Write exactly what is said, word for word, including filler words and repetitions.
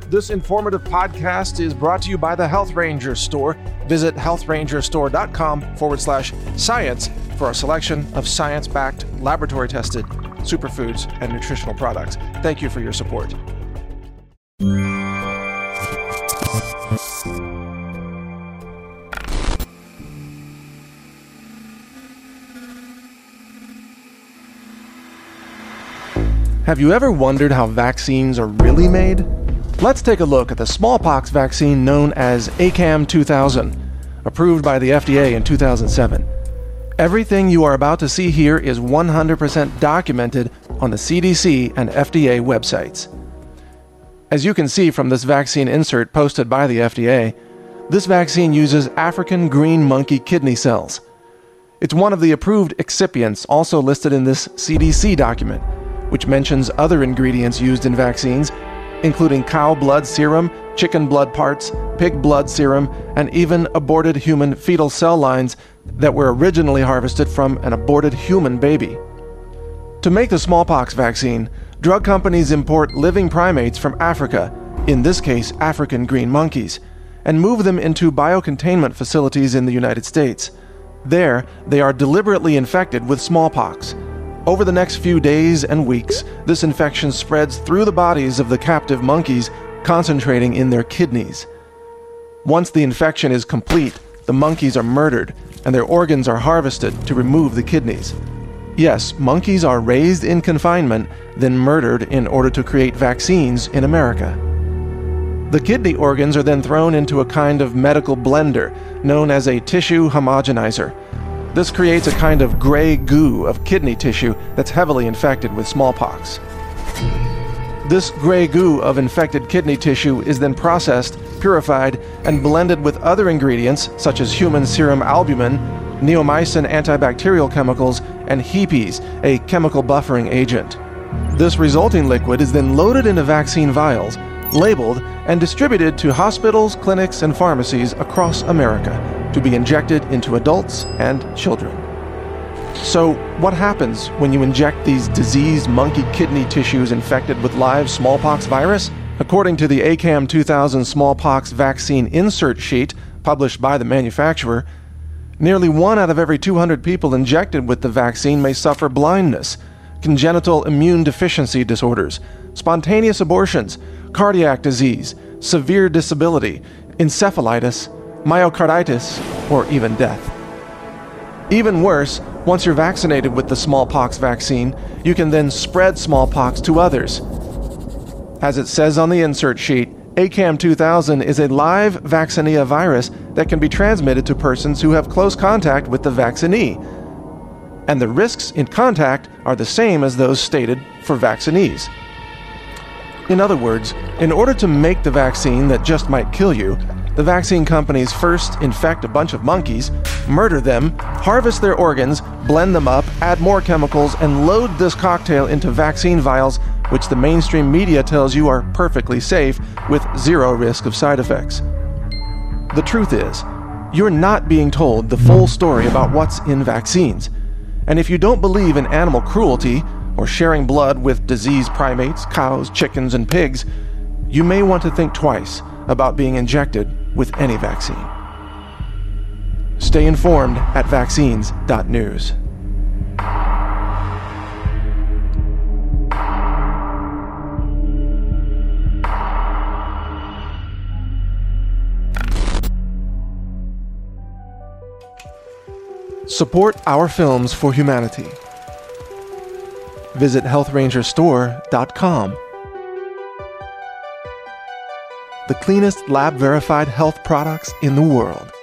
This informative podcast is brought to you by the Health Ranger Store. Visit healthrangerstore.com forward slash science for a selection of science-backed, laboratory-tested superfoods and nutritional products. Thank you for your support. Have you ever wondered how vaccines are really made? Let's take a look at the smallpox vaccine known as A C A M two thousand, approved by the F D A in two thousand seven. Everything you are about to see here is one hundred percent documented on the C D C and F D A websites. As you can see from this vaccine insert posted by the F D A, this vaccine uses African green monkey kidney cells. It's one of the approved excipients also listed in this C D C document, which mentions other ingredients used in vaccines, including cow blood serum, chicken blood parts, pig blood serum, and even aborted human fetal cell lines that were originally harvested from an aborted human baby. To make the smallpox vaccine, drug companies import living primates from Africa, in this case African green monkeys, and move them into biocontainment facilities in the United States. There, they are deliberately infected with smallpox. Over the next few days and weeks, this infection spreads through the bodies of the captive monkeys, concentrating in their kidneys. Once the infection is complete, the monkeys are murdered, and their organs are harvested to remove the kidneys. Yes, monkeys are raised in confinement, then murdered in order to create vaccines in America. The kidney organs are then thrown into a kind of medical blender known as a tissue homogenizer. This creates a kind of gray goo of kidney tissue that's heavily infected with smallpox. This gray goo of infected kidney tissue is then processed, purified, and blended with other ingredients such as human serum albumin, neomycin antibacterial chemicals, and HEPES, a chemical buffering agent. This resulting liquid is then loaded into vaccine vials, labeled, and distributed to hospitals, clinics, and pharmacies across America to be injected into adults and children. So, what happens when you inject these diseased monkey kidney tissues infected with live smallpox virus? According to the A C A M two thousand smallpox vaccine insert sheet published by the manufacturer, nearly one out of every two hundred people injected with the vaccine may suffer blindness, congenital immune deficiency disorders, spontaneous abortions, cardiac disease, severe disability, encephalitis, myocarditis, or even death. Even worse, once you're vaccinated with the smallpox vaccine, you can then spread smallpox to others. As it says on the insert sheet, A C A M two thousand is a live vaccinia virus that can be transmitted to persons who have close contact with the vaccinee. And the risks in contact are the same as those stated for vaccinees. In other words, in order to make the vaccine that just might kill you, the vaccine companies first infect a bunch of monkeys, murder them, harvest their organs, blend them up, add more chemicals, and load this cocktail into vaccine vials, which the mainstream media tells you are perfectly safe with zero risk of side effects. The truth is, you're not being told the full story about what's in vaccines. And if you don't believe in animal cruelty, or sharing blood with diseased primates, cows, chickens, and pigs, you may want to think twice about being injected with any vaccine. Stay informed at vaccines dot news. Support our films for humanity. Visit health ranger store dot com. The cleanest lab-verified health products in the world.